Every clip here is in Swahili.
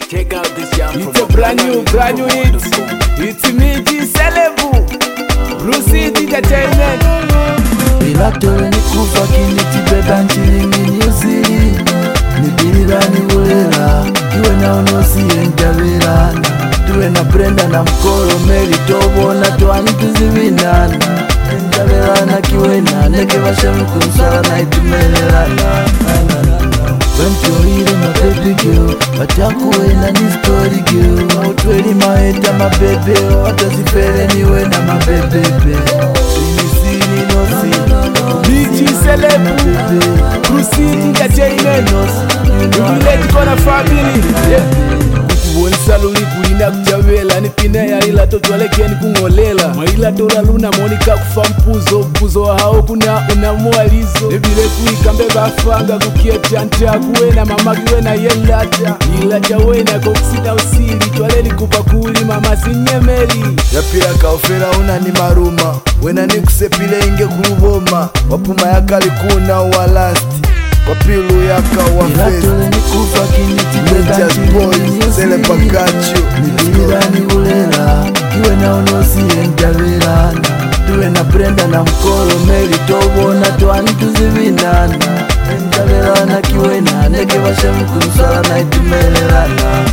Check out this jam. It's a brand new hit. It's me, G Celebu, Bruce Entertainment. Ilatole ni kufa kinitibeba nchilingi nyusiri. Nibirira ni ulela, iwe na unosi enjavirana. Tuwe na Brenda na mkoro meri tobo na tuwani tuzivinana. Enjavirana kiwena, neke vashami kumsala na itumelelana. Banchoire my baby girl, batakuwena ni story girl. Outweli maeta my baby, watazifere niwe na my baby. Sini no sini, G Celebu, Bruce Entertainment. Village kona family. Kukuwoni saluli kulina kuchavela. Nipina ya ila totwalekeni kungolela. Maila tola luna monika kufa mpuzo hao kuna unamualizo. Nebile kuikambe bafanga kukieta ntia kuwena mama kiwena yelata. Ila chawena kokusita usili twaleni kupakuli mama sinyemeli. yapira kaofera una ni maruma. Wena ni kusepile inge kuruboma. Wapuma yakali kuna uwalasti. Wapilu yaka wa face. Ilatole ni kufa kinitibeba nchilingi Sele pakachu Nibirira ni ulela, iwe na unosi enjavirana. Tuwe na Brenda na mkoro meri tobo na tuwani tuzivinana. Enjavirana kiwena, neke vashami kumsala na itumelelana.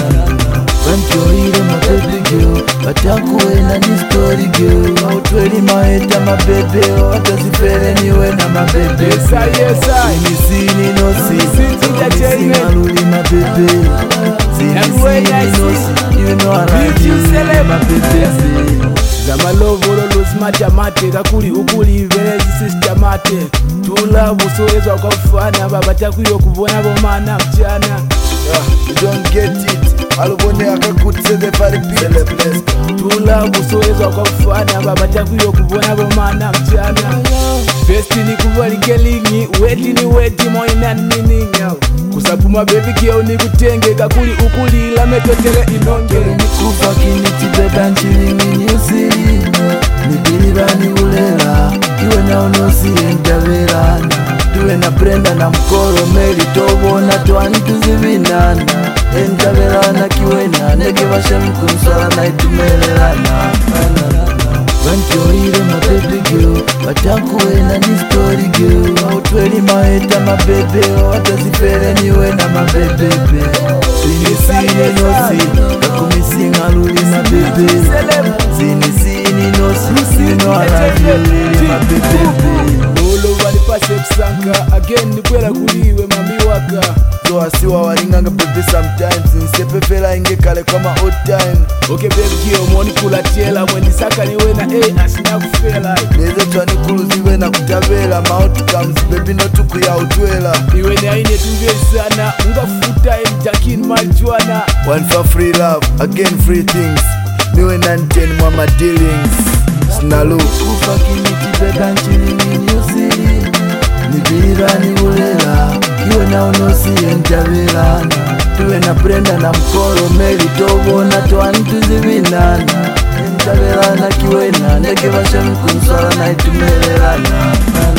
Banchoire my baby girl, batakuwena ni story girl. Outweli maeta my baby, watazifere niwe na my baby. Yes I. Sini no sini, Entertainment. my baby. Everywhere I see, you know I love you, my baby. Zamalovolo losimatamate kakuli ukuli velezi sistamate. Tula busoezwa kwa mfana babatakuyo kubona bomana mchana. You don't get it, alubone akakutse the party place. Tula busoezwa kwa mfana babatakuyo kubona bomana mchana. Besti ni kuvalikelingi, weti ni weti moina nininga. Kusapuma baby kiyo ni kutenge kakuli ukuli la metotele inonge. Nikufa kinitibeba nchilingi nyusiri. Nibirira ni ulela, iwe na unosi enjavirana. Tuwe na Brenda na mkoro meri tobo na tuwani tuzivinana. Enjavirana kiwena, neke vashami kumsala na itumelelana. Banchoire my baby girl, batakuwena ni story girl. Outweli maeta my baby, watazifere niwe na my baby. Sini no sini, kakumisinga luli my baby. Sini no sini, you know I love you really my baby. Lolo walipase kusanka, again nikwela kuliwe mami waka. So asiwa walinganga baby sometimes. Nsepefela inge kale kwa ma old time. Okay baby kiyo mwoni kula tiela. Mwendi saka niwe na asina kufela. Leze twani kuluziwe na kutabela. Ma outcomes baby no tuku ya utwela. Iwe ni aine tuwe sana. Unga futa jakin marijuana. One for free love, again free things. Niwe na nteni mwa ma dealings. Snalu kufa kinitibeba nchilingi nyusiri. Nibirira ni ulela, iwe na unosi enjavirana. Tuwe na Brenda na mkoro meri tobo na tuwani tuzivinana. Enjavirana kiwena, neke vashami kumsala na itumelelana.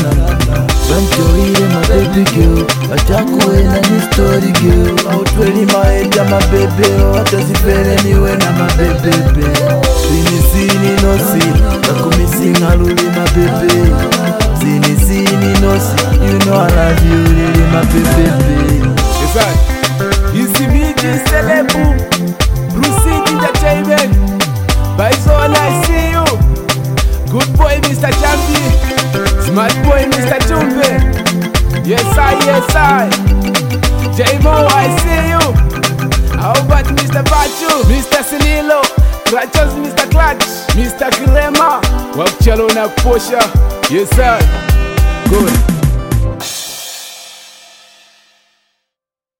Banchoire my baby girl, batakuwena ni story girl. Outweli maeta my baby, watazifere niwe na my baby. Sini no sini, kakumisinga luli my baby. Sini no sini, you know I love you really my baby. Yes I. It's me, G Celebu, Bruce Entertainment. By zone I see you. Good boy Mr. Champi, smart boy Mr. Chumbe. Yes I. J-Mo I see you. How about Mr. Bachu, Mr. Sinilo, Crutches Mr. Clutch, Mr. Kilema. Wakuchalo na kusha. Yes I. Good.